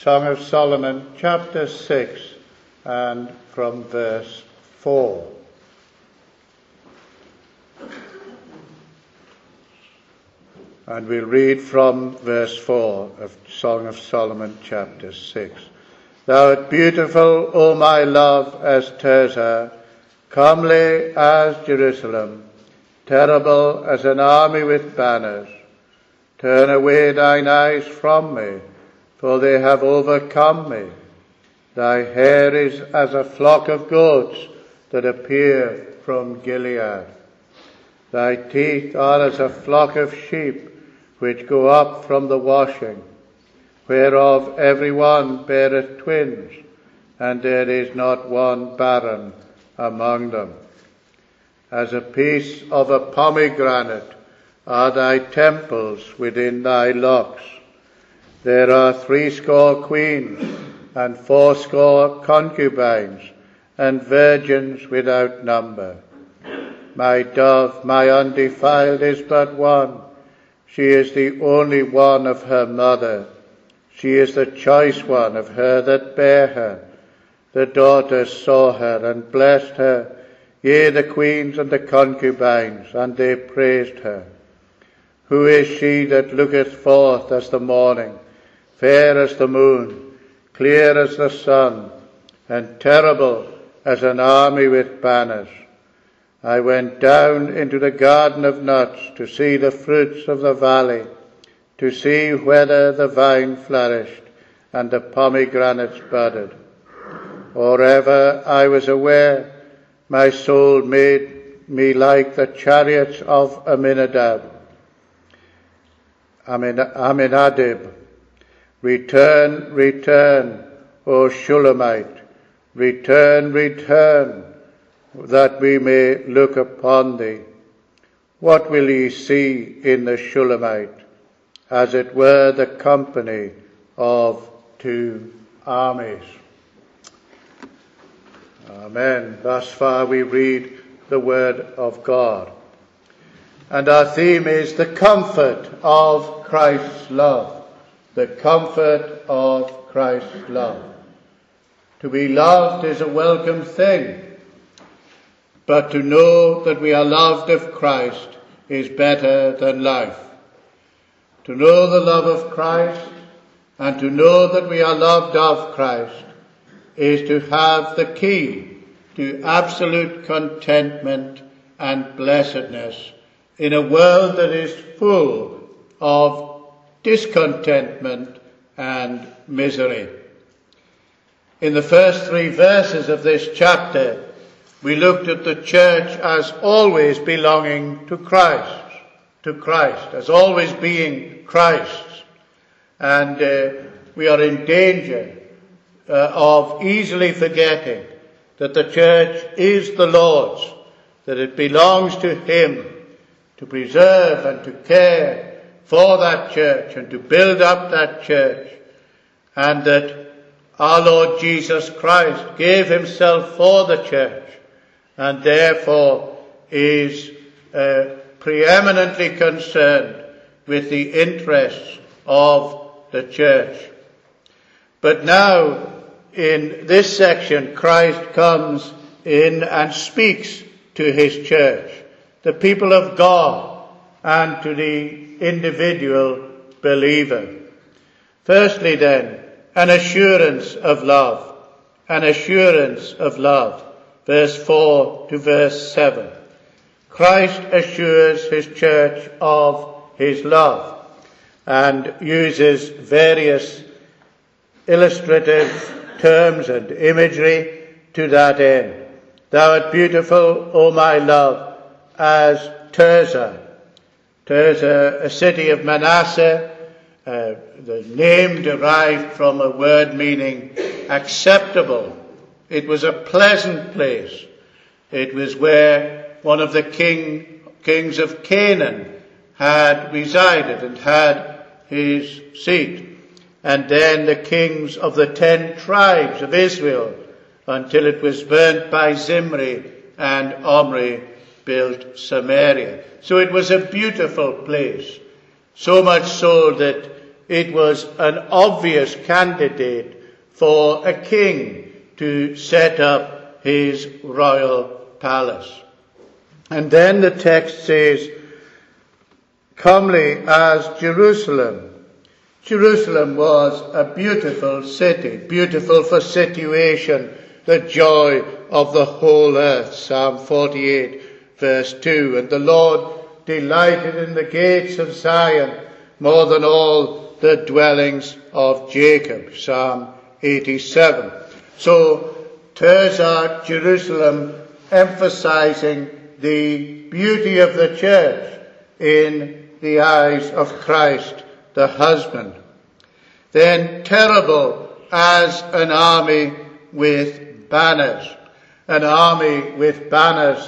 Song of Solomon, chapter 6, and from verse 4. And we'll read from verse 4 of Song of Solomon, chapter 6. Thou art beautiful, O my love, as Tirzah, comely as Jerusalem, terrible as an army with banners. Turn away thine eyes from me, for they have overcome me. Thy hair is as a flock of goats that appear from Gilead. Thy teeth are as a flock of sheep which go up from the washing, whereof every one beareth twins, and there is not one barren among them. As a piece of a pomegranate are thy temples within thy locks. There are 80 queens, and 80 concubines, and virgins without number. My dove, my undefiled, is but one. She is the only one of her mother. She is the choice one of her that bare her. The daughters saw her and blessed her, yea, the queens and the concubines, and they praised her. Who is she that looketh forth as the morning, fair as the moon, clear as the sun, and terrible as an army with banners? I went down into the garden of nuts to see the fruits of the valley, to see whether the vine flourished and the pomegranates budded. Or ever I was aware, my soul made me like the chariots of Aminadab. Return, return, O Shulamite, return, return, that we may look upon thee. What will ye see in the Shulamite? As it were the company of 2 armies. Amen. Thus far we read the word of God. And our theme is the comfort of Christ's love. The comfort of Christ's love. To be loved is a welcome thing, but to know that we are loved of Christ is better than life. To know the love of Christ and to know that we are loved of Christ is to have the key to absolute contentment and blessedness in a world that is full of discontentment and misery. In the first 3 verses of this chapter, we looked at the church as always belonging to Christ, as always being Christ's. And we are in danger of easily forgetting that the church is the Lord's, that it belongs to Him to preserve and to care for that church and to build up that church, and that our Lord Jesus Christ gave Himself for the church and therefore is preeminently concerned with the interests of the church. But now, in this section, Christ comes in and speaks to His church, the people of God, and to the individual believer. Firstly then, an assurance of love. An assurance of love. Verse 4 to verse 7. Christ assures His church of His love and uses various illustrative terms and imagery to that end. Thou art beautiful, O my love, as Tirzah. Tirzah, a city of Manasseh, the name derived from a word meaning acceptable. It was a pleasant place. It was where one of the kings of Canaan had resided and had his seat. And then the kings of the 10 tribes of Israel, until it was burnt by Zimri, and Omri built Samaria. So it was a beautiful place, so much so that it was an obvious candidate for a king to set up his royal palace. And then the text says, comely as Jerusalem. Jerusalem was a beautiful city, beautiful for situation, the joy of the whole earth. Psalm 48, verse 2. And the Lord delighted in the gates of Zion more than all the dwellings of Jacob. Psalm 87. So, Tirzah, Jerusalem, emphasizing the beauty of the church in the eyes of Christ, the husband. Then terrible as an army with banners. An army with banners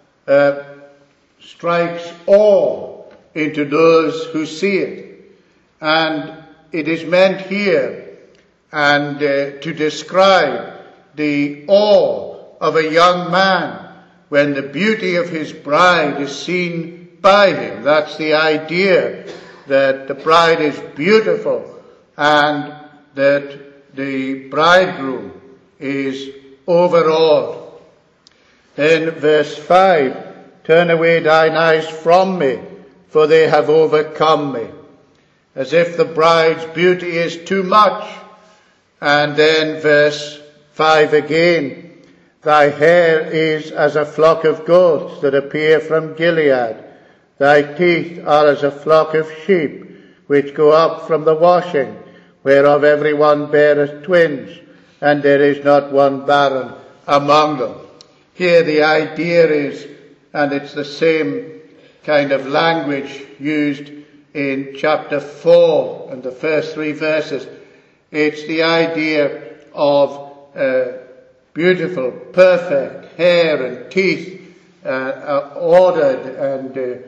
strikes awe into those who see it. And it is meant here and to describe the awe of a young man when the beauty of his bride is seen by him. That's the idea, that the bride is beautiful and that the bridegroom is overawed. Then verse 5, turn away thine eyes from me, for they have overcome me. As if the bride's beauty is too much. And then verse 5 again, thy hair is as a flock of goats that appear from Gilead. Thy teeth are as a flock of sheep, which go up from the washing, whereof every one beareth twins, and there is not one barren among them. Here the idea is, and it's the same kind of language used in chapter 4 and the first 3 verses. It's the idea of beautiful, perfect hair and teeth, ordered and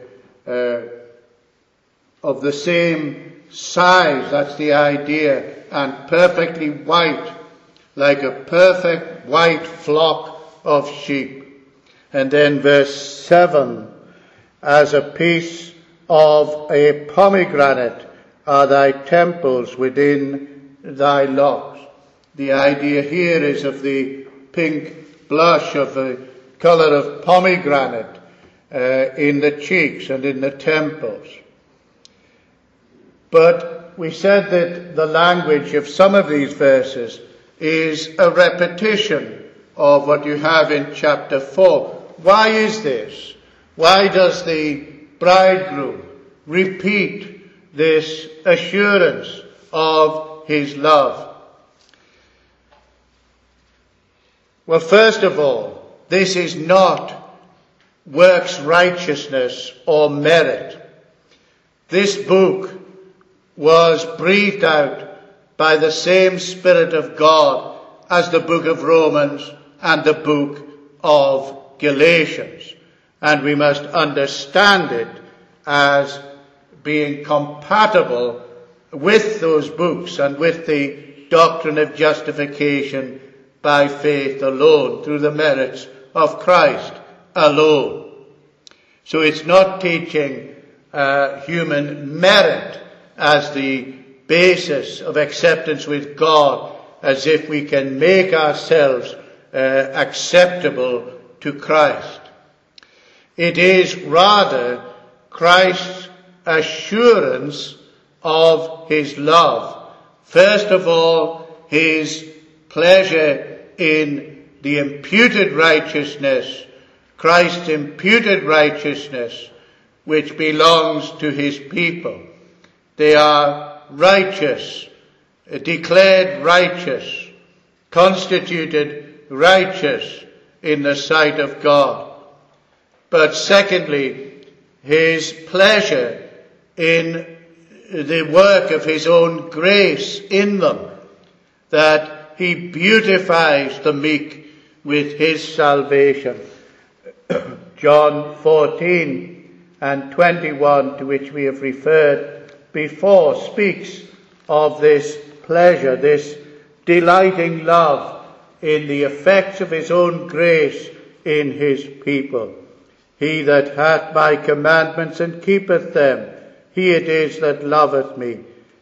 of the same size. That's the idea. And perfectly white, like a perfect white flock of sheep. And then verse 7, as a piece of a pomegranate are thy temples within thy locks. The idea here is of the pink blush of the colour of pomegranate in the cheeks and in the temples. But we said that the language of some of these verses is a repetition of what you have in chapter 4. Why is this? Why does the bridegroom repeat this assurance of his love? Well, first of all, this is not works righteousness or merit. This book was breathed out by the same Spirit of God as the book of Romans and the book of Galatians. And we must understand it as being compatible with those books and with the doctrine of justification by faith alone, through the merits of Christ alone. So it's not teaching human merit as the basis of acceptance with God, as if we can make ourselves acceptable to Christ. It is rather Christ's assurance of his love. First of all, his pleasure in the imputed righteousness, Christ's imputed righteousness, which belongs to his people. They are righteous, declared righteous, constituted righteous in the sight of God. But secondly, his pleasure in the work of his own grace in them, that he beautifies the meek with his salvation. John 14 and 21, to which we have referred before, speaks of this pleasure, this delighting love in the effects of his own grace in his people. He that hath my commandments and keepeth them, he it is that loveth me.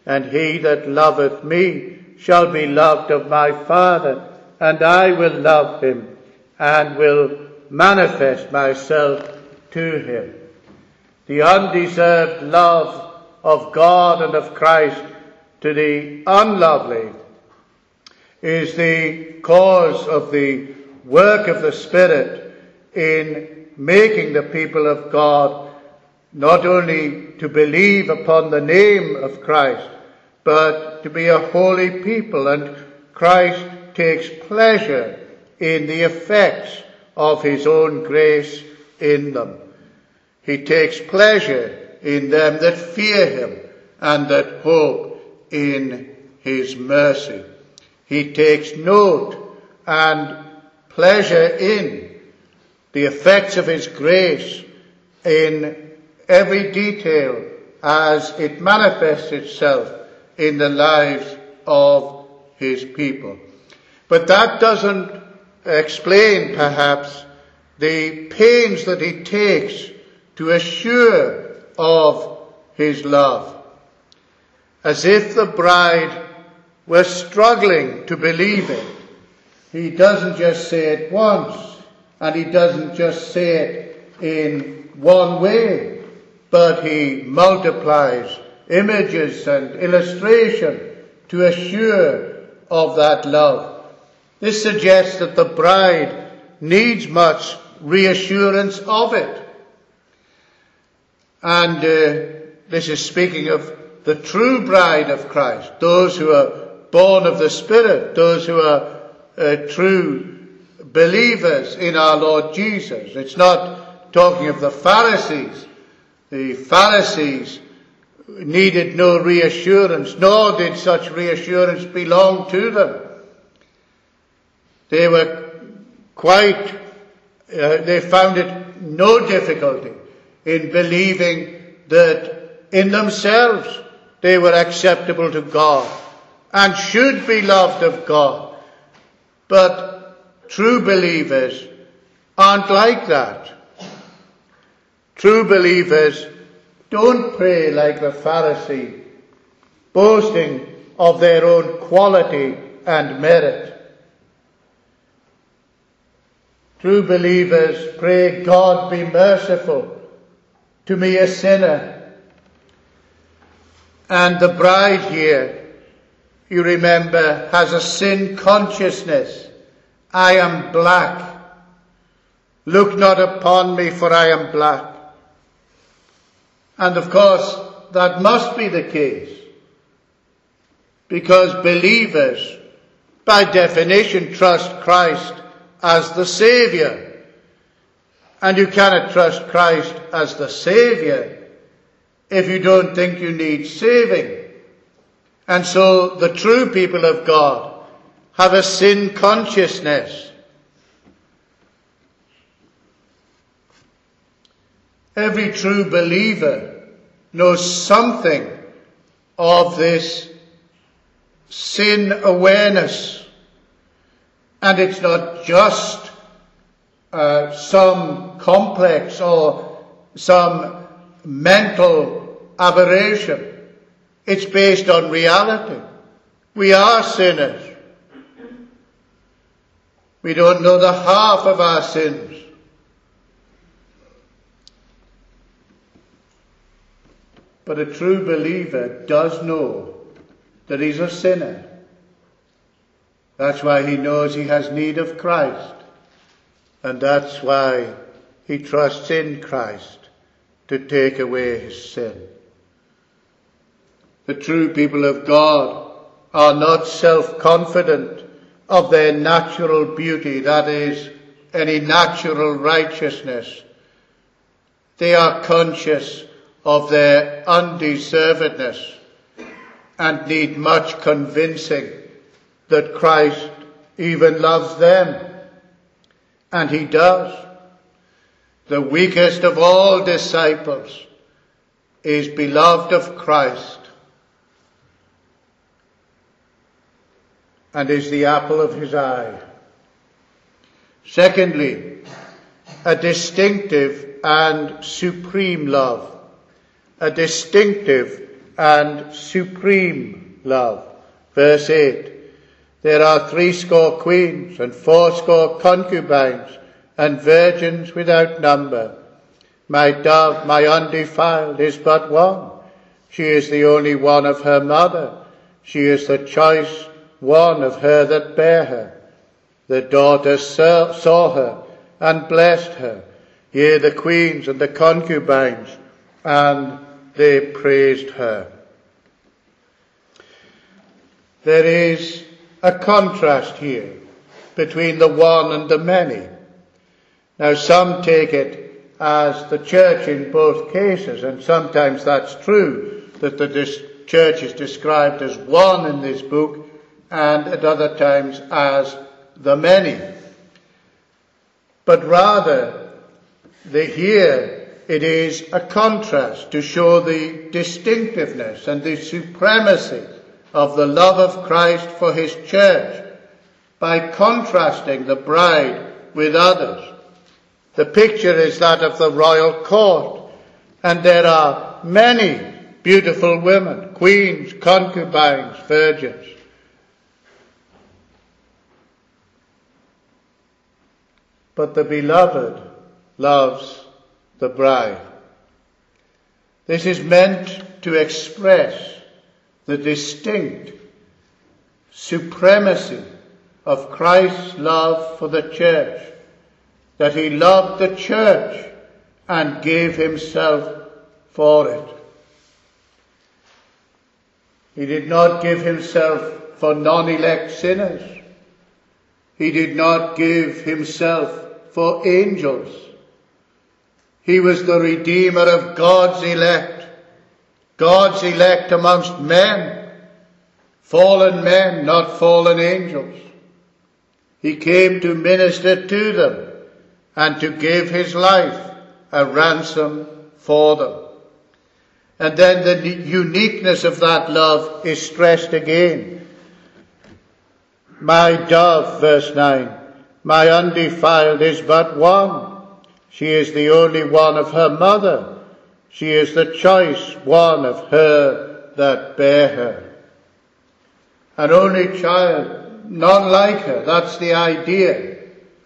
And he that loveth me shall be loved of my Father, and I will love him, and will manifest myself to him. The undeserved love of God and of Christ to the unlovely is the cause of the work of the Spirit in making the people of God not only to believe upon the name of Christ, but to be a holy people. And Christ takes pleasure in the effects of his own grace in them. He takes pleasure in them that fear him and that hope in his mercy. He takes note and pleasure in the effects of his grace in every detail as it manifests itself in the lives of his people. But that doesn't explain, perhaps, the pains that he takes to assure of his love, as if the bride were struggling to believe it. He doesn't just say it once, and he doesn't just say it in one way, but he multiplies images and illustration to assure of that love. This suggests that the bride needs much reassurance of it. And this is speaking of the true bride of Christ, those who are born of the Spirit, those who are true believers in our Lord Jesus. It's not talking of the Pharisees. The Pharisees needed no reassurance, nor did such reassurance belong to them. They were they found it no difficulty in believing that in themselves they were acceptable to God and should be loved of God. But true believers aren't like that. True believers don't pray like the Pharisee, boasting of their own quality and merit. True believers pray, God be merciful to me, a sinner. And the bride here, you remember, has a sin consciousness. I am black. Look not upon me, for I am black. And of course, that must be the case, because believers, by definition, trust Christ as the Saviour. And you cannot trust Christ as the Saviour if you don't think you need saving. And so the true people of God have a sin consciousness. Every true believer knows something of this sin awareness. And it's not just some complex or some mental aberration. It's based on reality. We are sinners. We don't know the half of our sins. But a true believer does know that he's a sinner. That's why he knows he has need of Christ. And that's why he trusts in Christ to take away his sin. The true people of God are not self-confident of their natural beauty, that is, any natural righteousness. They are conscious of their undeservedness and need much convincing that Christ even loves them. And he does. The weakest of all disciples is beloved of Christ and is the apple of his eye. Secondly, a distinctive and supreme love. A distinctive and supreme love. Verse 8, there are 80 queens and 80 concubines and virgins without number. My dove, my undefiled, is but one. She is the only one of her mother. She is the choice one of her that bare her. The daughters saw her and blessed her, yea, the queens and the concubines, and they praised her. There is a contrast here between the one and the many. Now, some take it as the church in both cases, and sometimes that's true, that the church is described as one in this book, and at other times as the many. But rather, here it is a contrast to show the distinctiveness and the supremacy of the love of Christ for his church by contrasting the bride with others. The picture is that of the royal court, and there are many beautiful women, queens, concubines, virgins. But the beloved loves the bride. This is meant to express the distinct supremacy of Christ's love for the church, that he loved the church and gave himself for it. He did not give himself for non-elect sinners. He did not give himself for angels. He was the Redeemer of God's elect amongst men, fallen men, not fallen angels. He came to minister to them and to give his life a ransom for them. And then the uniqueness of that love is stressed again. My dove, verse 9, my undefiled is but one. She is the only one of her mother. She is the choice one of her that bare her. An only child, none like her. That's the idea.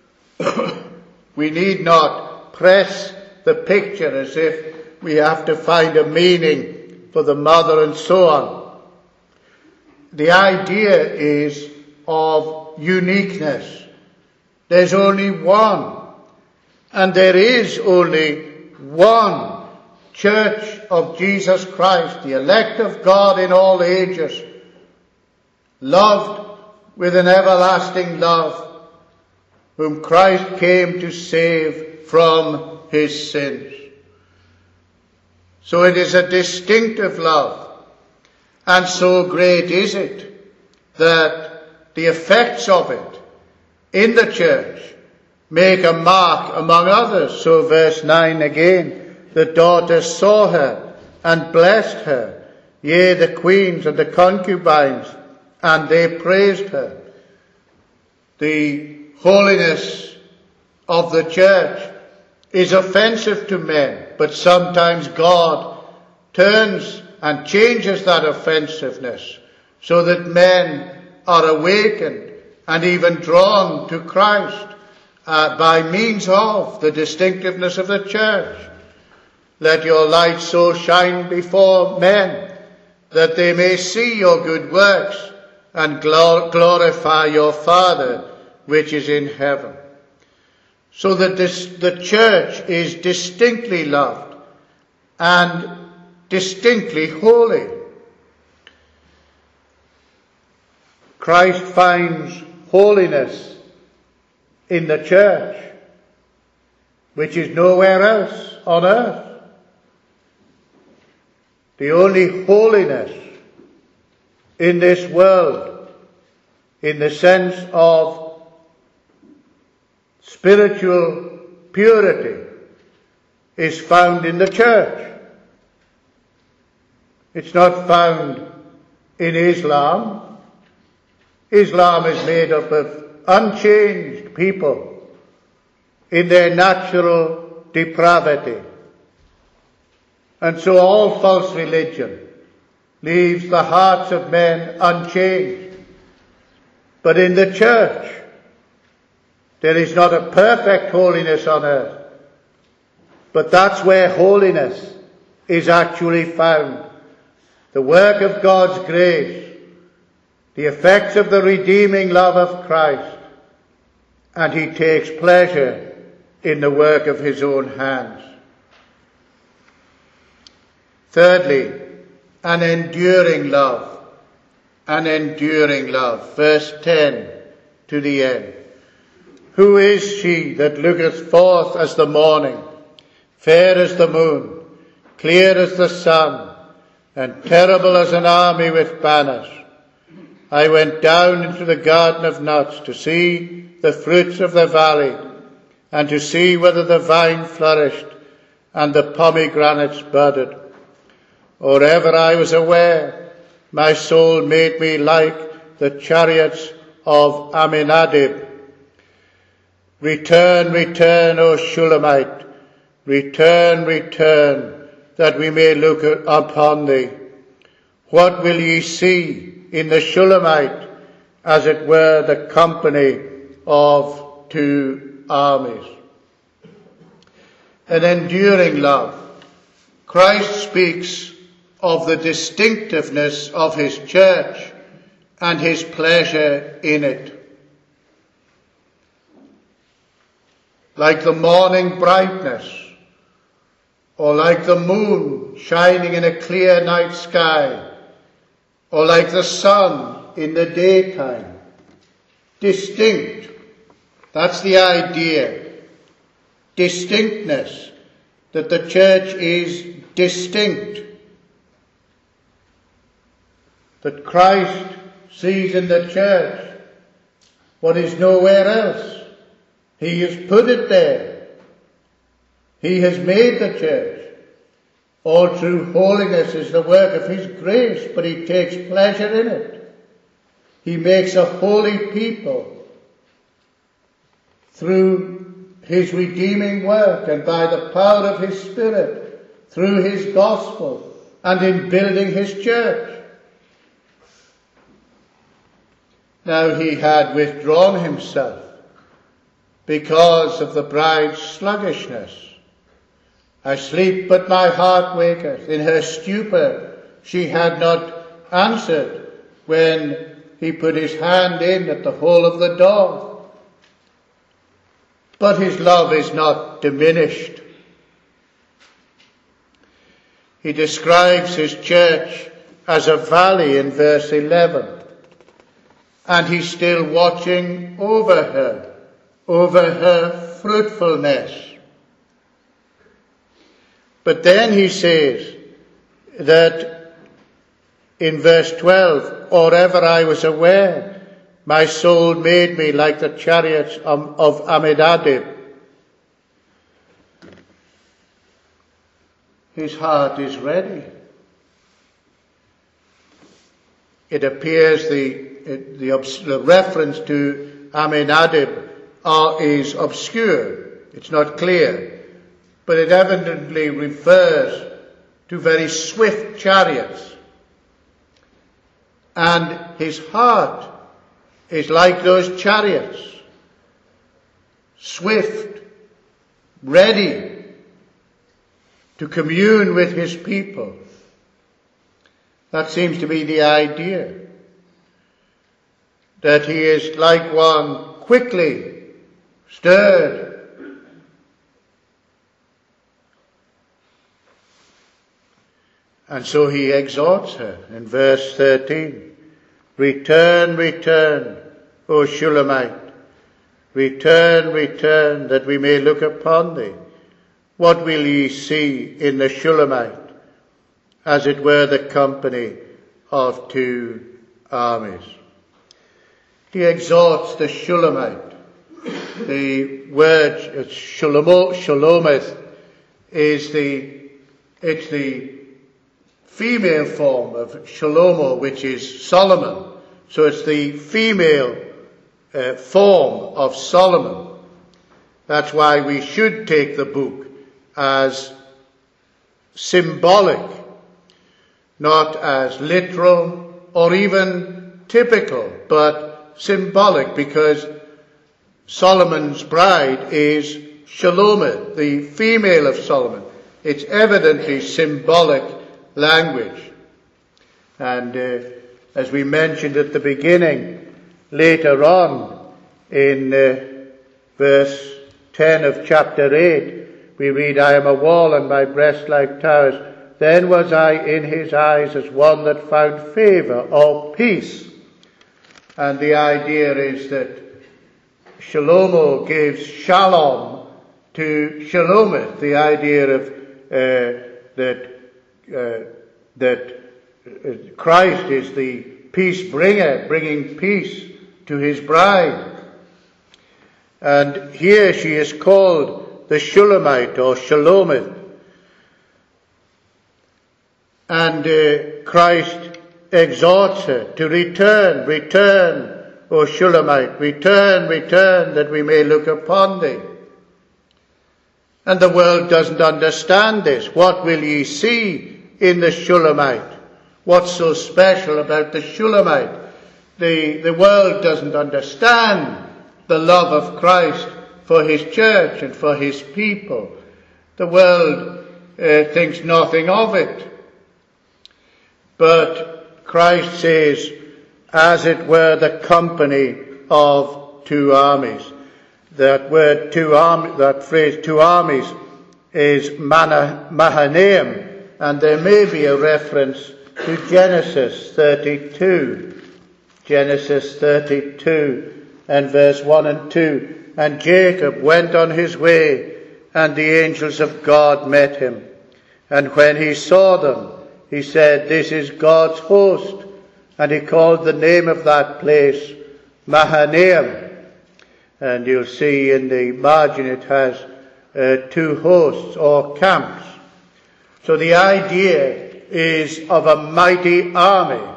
We need not press the picture as if we have to find a meaning for the mother and so on. The idea is of uniqueness. There's only one. And there is only one church of Jesus Christ, the elect of God in all ages, loved with an everlasting love, whom Christ came to save from his sins. So it is a distinctive love, and so great is it that the effects of it in the church make a mark among others. So verse 9 again, the daughters saw her and blessed her, yea, the queens and the concubines, and they praised her. The holiness of the church is offensive to men, but sometimes God turns and changes that offensiveness so that men are awakened and even drawn to Christ by means of the distinctiveness of the church. Let your light so shine before men that they may see your good works and glorify your Father which is in heaven. So that the church is distinctly loved and distinctly holy. Christ finds holiness in the church, which is nowhere else on earth. The only holiness in this world, in the sense of spiritual purity, is found in the church. It's not found in Islam. Islam is made up of unchanged people in their natural depravity. And so all false religion leaves the hearts of men unchanged. But in the church, there is not a perfect holiness on earth, but that's where holiness is actually found. The work of God's grace, the effects of the redeeming love of Christ, and he takes pleasure in the work of his own hands. Thirdly, an enduring love. An enduring love. Verse 10 to the end. Who is she that looketh forth as the morning, fair as the moon, clear as the sun, and terrible as an army with banners? I went down into the garden of nuts to see the fruits of the valley, and to see whether the vine flourished and the pomegranates budded. Or ever I was aware, my soul made me like the chariots of Amminadab. Return, return, O Shulamite, return, return, that we may look upon thee. What will ye see in the Shulamite, as it were the company of two armies? An enduring love. Christ speaks of the distinctiveness of his church and his pleasure in it. Like the morning brightness, or like the moon shining in a clear night sky, or like the sun in the daytime. Distinct. That's the idea. Distinctness. That the church is distinct. That Christ sees in the church what is nowhere else. He has put it there. He has made the church. All true holiness is the work of his grace, but he takes pleasure in it. He makes a holy people through his redeeming work and by the power of his Spirit, through his gospel and in building his church. Now he had withdrawn himself because of the bride's sluggishness. I sleep, but my heart waketh. In her stupor she had not answered when he put his hand in at the hole of the door. But his love is not diminished. He describes his church as a valley in verse 11. And he's still watching over her fruitfulness. But then he says that in verse 12, or ever I was aware, my soul made me like the chariots of Amminadab. His heart is ready. It appears the reference to Amminadab is obscure. It's not clear. But it evidently refers to very swift chariots. And his heart is like those chariots. Swift, ready to commune with his people. That seems to be the idea. That he is like one quickly stirred. And so he exhorts her in verse 13. Return, return, O Shulamite. Return, return, that we may look upon thee. What will ye see in the Shulamite? As it were the company of two armies. He exhorts the Shulamite. The word Shulamith is the female form of Shalomo, which is Solomon. So it's the female form of Solomon. That's why we should take the book as symbolic not as literal or even typical, but symbolic, because Solomon's bride is Shalomith, the female of Solomon. It's evidently symbolic language. And as we mentioned at the beginning, later on in verse 10 of chapter 8, we read, I am a wall and my breast like towers. Then was I in his eyes as one that found favour or peace. And the idea is that Shlomo gives shalom to Shalomith, the idea of that Christ is the peace bringer, bringing peace to his bride. And here she is called the Shulamite or Shalomith. And Christ exhorts her to return, O Shulamite, return, that we may look upon thee. And the world doesn't understand this. What will ye see in the Shulamite? What's so special about the Shulamite? The world doesn't understand the love of Christ for his church and for his people. The world thinks nothing of it. But Christ says, as it were the company of two armies. That word that phrase two armies is Mahanaim, and there may be a reference to Genesis 32. Genesis 32 and verse 1 and 2. And Jacob went on his way, and the angels of God met him. And when he saw them, he said, this is God's host. And he called the name of that place Mahanaim. And you'll see in the margin it has two hosts or camps. So the idea is of a mighty army.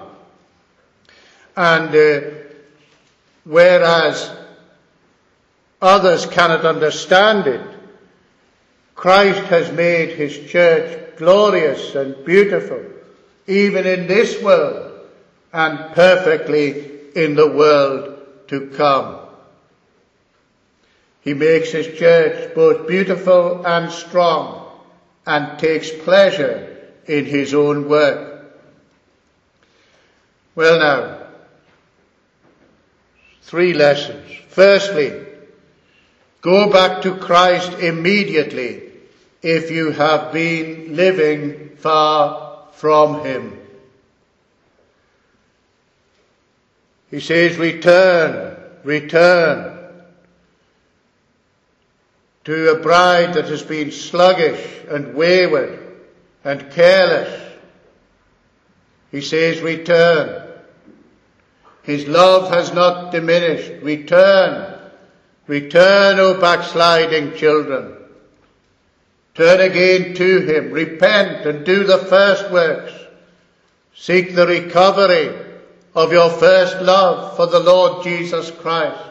And whereas others cannot understand it, Christ has made his church glorious and beautiful, even in this world, and perfectly in the world to come. He makes his church both beautiful and strong, and takes pleasure in his own work. Well now, 3 lessons. Firstly, go back to Christ immediately if you have been living far from him. He says, return to a bride that has been sluggish and wayward and careless. He says, return. His love has not diminished. Return, O backsliding children. Turn again to him. Repent and do the first works. Seek the recovery of your first love for the Lord Jesus Christ.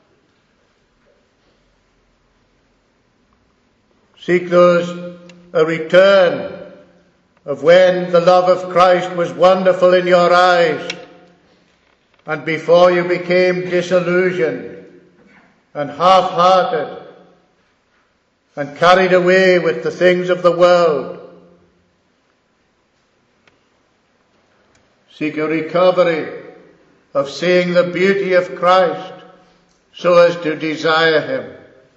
Seek a return of when the love of Christ was wonderful in your eyes, and before you became disillusioned and half-hearted and carried away with the things of the world. Seek a recovery of seeing the beauty of Christ so as to desire him.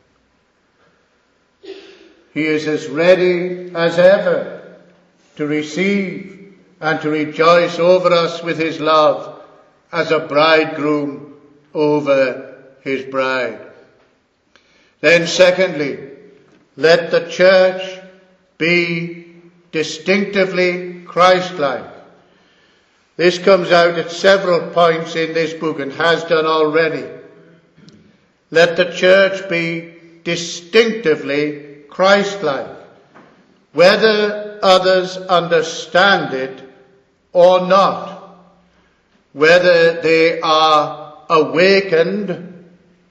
He is as ready as ever to receive and to rejoice over us with his love as a bridegroom over his bride. Then secondly, let the church be distinctively Christ-like. This comes out at several points in this book and has done already. Let the church be distinctively Christ-like, whether others understand it or not, whether they are awakened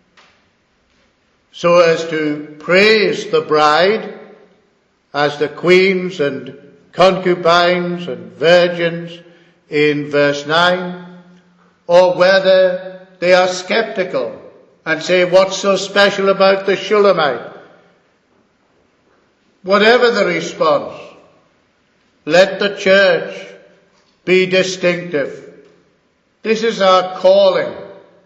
so as to praise the bride as the queens and concubines and virgins in verse 9, or whether they are skeptical and say, what's so special about the Shulamite? Whatever the response, let the church be distinctive. This is our calling.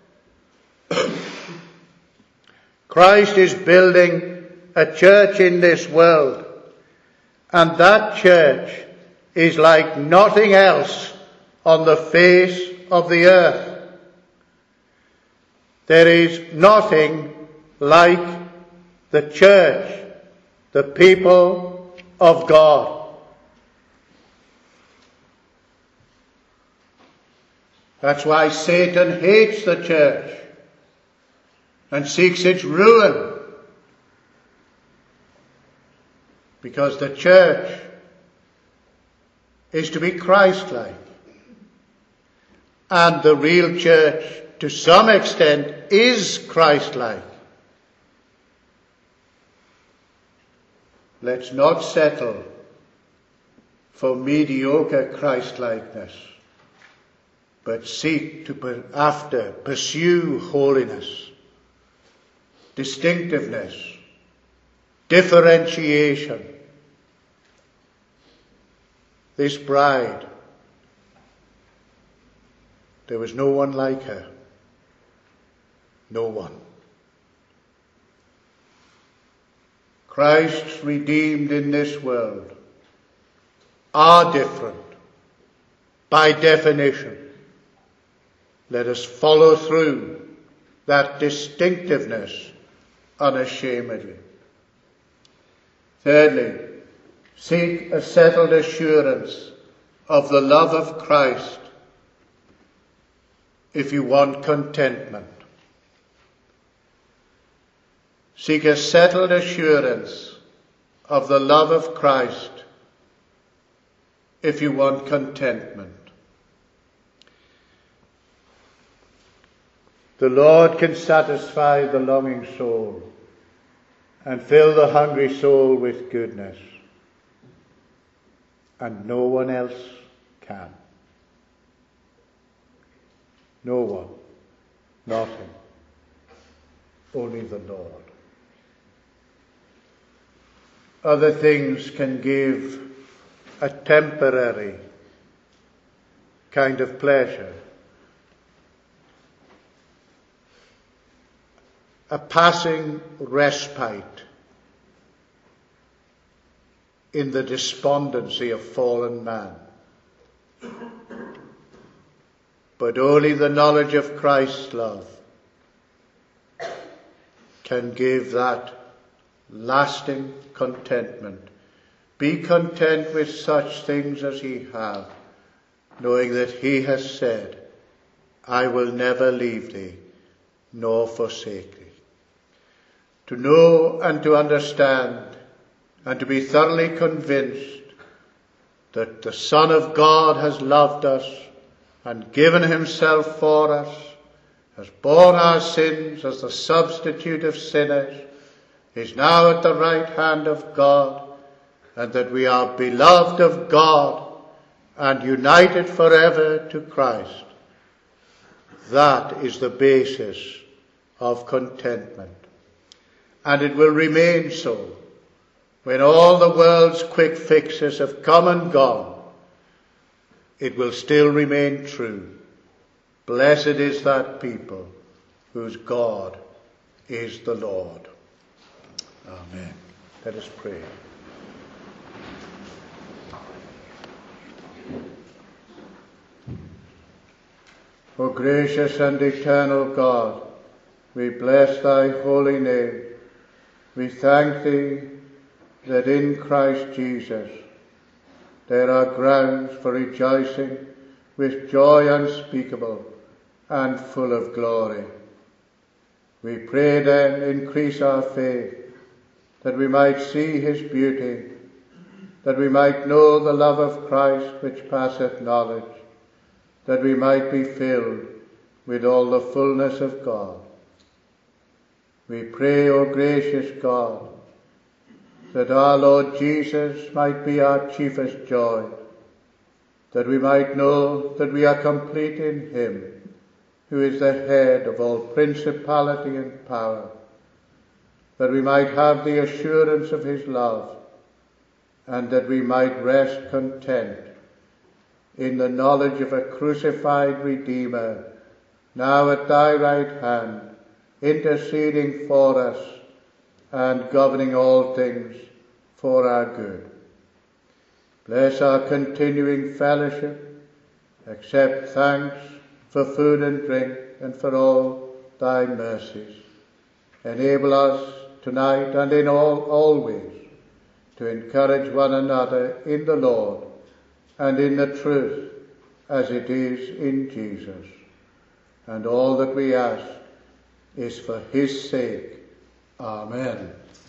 Christ is building a church in this world, and that church is like nothing else on the face of the earth. There is nothing like the church, the people of God. That's why Satan hates the church and seeks its ruin. Because the church is to be Christ-like. And the real church, to some extent, is Christ-like. Let's not settle for mediocre Christ-likeness, but seek to pursue holiness, distinctiveness, differentiation. This bride, there was no one like her. No one. Christ's redeemed in this world are different by definition. Let us follow through that distinctiveness unashamedly. Thirdly, seek a settled assurance of the love of Christ if you want contentment. Seek a settled assurance of the love of Christ if you want contentment. The Lord can satisfy the longing soul and fill the hungry soul with goodness, and no one else can. No one. Nothing. Only the Lord. Other things can give a temporary kind of pleasure, a passing respite in the despondency of fallen man. But only the knowledge of Christ's love can give that lasting contentment. Be content with such things as ye have, knowing that he has said, I will never leave thee nor forsake thee. To know and to understand and to be thoroughly convinced that the Son of God has loved us and given himself for us, has borne our sins as the substitute of sinners, is now at the right hand of God, and that we are beloved of God and united forever to Christ. That is the basis of contentment. And it will remain so when all the world's quick fixes have come and gone. It will still remain true. Blessed is that people whose God is the Lord. Amen. Let us pray. O gracious and eternal God, we bless thy holy name. We thank thee that in Christ Jesus there are grounds for rejoicing with joy unspeakable and full of glory. We pray then, increase our faith, that we might see his beauty, that we might know the love of Christ which passeth knowledge, that we might be filled with all the fullness of God. We pray, O gracious God, that our Lord Jesus might be our chiefest joy, that we might know that we are complete in him, who is the head of all principality and power, that we might have the assurance of his love, and that we might rest content in the knowledge of a crucified Redeemer, now at thy right hand, interceding for us and governing all things for our good. Bless our continuing fellowship, accept thanks for food and drink and for all thy mercies. Enable us tonight and in always to encourage one another in the Lord and in the truth as it is in Jesus. And all that we ask is for his sake. Amen.